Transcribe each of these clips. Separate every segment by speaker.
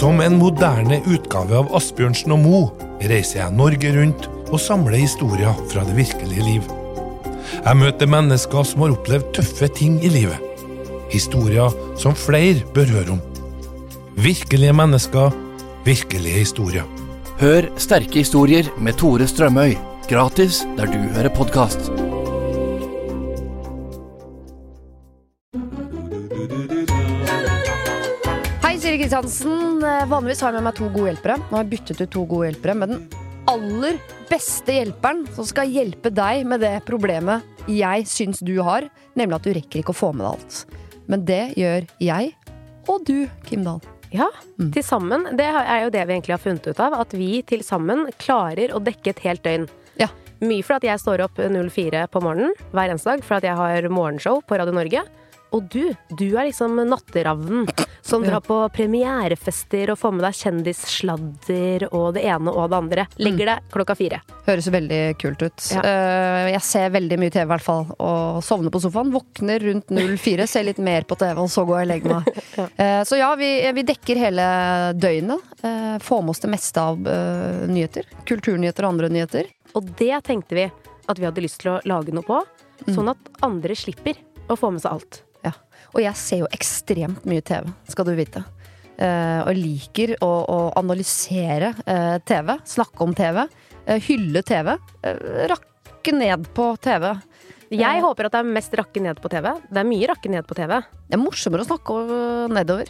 Speaker 1: Som en moderne utgave av Asbjørnsen og Mo reiser jeg Norge rundt og samler historier fra det virkelige liv. Jeg møter mennesker som har opplevd tøffe ting i livet. Historier som flere bør høre om. Virkelige mennesker, virkelige historier.
Speaker 2: Hør sterke historier med Tore Strømøy, gratis der du hører podcast.
Speaker 3: Kristiansen, vanligvis har jeg med meg 2 gode hjelpere. Nå har jeg byttet ut 2 gode hjelpere med den aller beste hjelperen som skal hjelpe deg med det problemet jeg syns du har, nemlig at du rekker ikke å få med deg alt. Men det gjør jeg og du, Kim Dahl.
Speaker 4: Ja, til sammen. Det er jo det vi egentlig har funnet ut av, at vi til sammen klarer å dekke et helt døgn.
Speaker 3: Ja.
Speaker 4: Mye for at jeg står opp 04 på morgenen hver eneste dag, for at jeg har morgenshow på Radio Norge. Og du er liksom natteravnen som drar på premierefester og får med deg kjendissladder og det ene og det andre. Legger deg 4:00.
Speaker 3: Høres veldig kult ut. Ja. Jeg ser veldig mye TV i hvert fall, og sovner på sofaen, våkner rundt 04, ser litt mer på TV, og så går jeg og legger meg. Så ja, vi dekker hele døgnet, får med oss det meste av nyheter, kulturnyheter og andre nyheter.
Speaker 4: Og det tenkte vi at vi hadde lyst til å lage noe på, sånn at andre slipper å få med seg alt.
Speaker 3: Ja, og jeg ser jo ekstremt mye TV, skal du vite. Og liker å analysere TV, snakke om TV, hylle TV, rakke ned på TV.
Speaker 4: Jeg håper at det er mest rakke ned på TV. Det er mye rakke ned på TV.
Speaker 3: Det er morsommere å snakke nedover.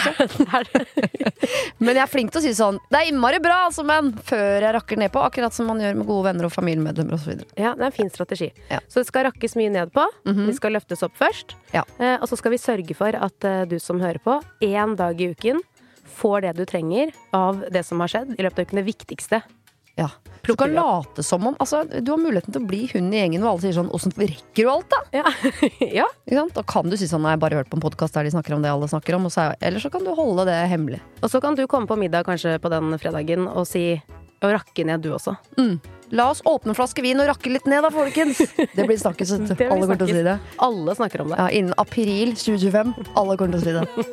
Speaker 3: Men jeg er flink til å si sånn, det er innmari bra, altså, men før jeg rakker ned på, akkurat som man gjør med gode venner og familiemedlemmer og så videre.
Speaker 4: Ja, det er en fin strategi.
Speaker 3: Ja.
Speaker 4: Så det skal rakkes mye ned på. Vi skal løftes opp først.
Speaker 3: Ja.
Speaker 4: Og så skal vi sørge for at du som hører på, 1 dag i uken får det du trenger av det som har skjedd i løpet av uken, det viktigste.
Speaker 3: Ja, du kan late som om, altså, du har muligheten til å bli hun i gjengen, og alle sier sånn, hvordan rekker du alt da?
Speaker 4: Ja. Ja.
Speaker 3: Da kan du si sånn, nei, jeg har bare hørt på en podcast der de snakker om det alle snakker om, eller så kan du holde det hemmelig.
Speaker 4: Og så kan du komme på middag kanskje på den fredagen og si, og rakke ned du også.
Speaker 3: La oss åpne en flaske vin og rakke litt ned da, folkens. Det blir snakkes, alle kommer til å si det.
Speaker 4: Alle snakker om det.
Speaker 3: Ja, innen april 2025, alle kommer til å si det.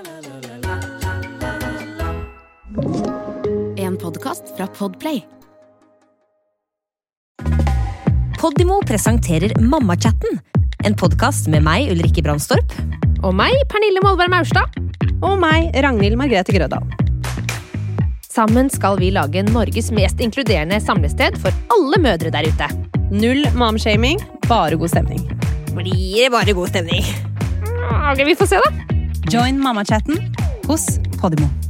Speaker 5: En podcast fra Podplay. Podimo presenterer Mamma-chatten, en podcast med meg, Ulrikke Brandstorp.
Speaker 4: Og meg, Pernille Målberg Maurstad.
Speaker 6: Og meg, Ragnhild Margrethe Grødal.
Speaker 4: Sammen skal vi lage Norges mest inkluderende samlested for alle mødre der ute.
Speaker 6: Null mom-shaming, bare god stemning.
Speaker 5: Blir det bare god stemning?
Speaker 4: Ok, vi får se da.
Speaker 6: Join Mamma-chatten hos Podimo.